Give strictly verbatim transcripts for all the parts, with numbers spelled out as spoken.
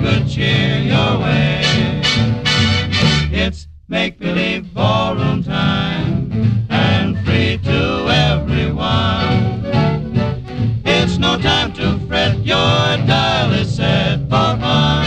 good cheer your way. It's make-believe ballroom time, and free to everyone. It's no time to fret, your dial is set for fun.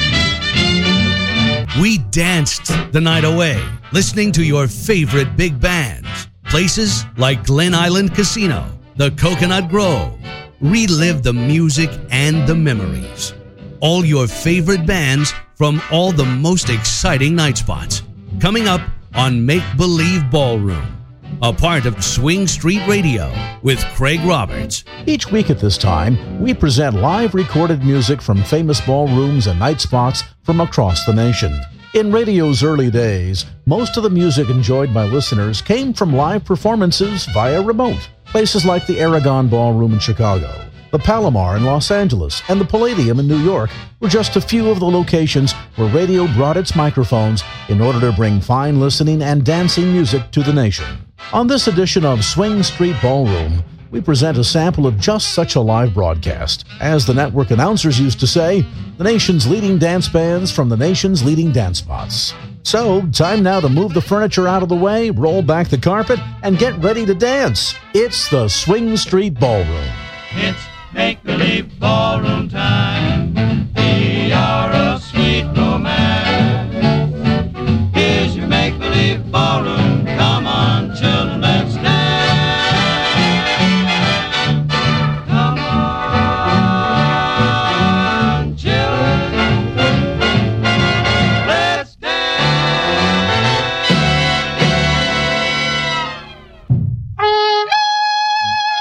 We danced the night away, listening to your favorite big bands. Places like Glen Island Casino, the Coconut Grove. Relive the music and the memories. All your favorite bands from all the most exciting night spots. Coming up on Make Believe Ballroom, a part of Swing Street Radio with Craig Roberts. Each week at this time, we present live recorded music from famous ballrooms and night spots from across the nation. In radio's early days, most of the music enjoyed by listeners came from live performances via remote. Places like the Aragon Ballroom in Chicago, the Palomar in Los Angeles, and the Palladium in New York were just a few of the locations where radio brought its microphones in order to bring fine listening and dancing music to the nation. On this edition of Swing Street Ballroom, we present a sample of just such a live broadcast. As the network announcers used to say, the nation's leading dance bands from the nation's leading dance spots. So, time now to move the furniture out of the way, roll back the carpet, and get ready to dance. It's the Swing Street Ballroom. It's make-believe ballroom time.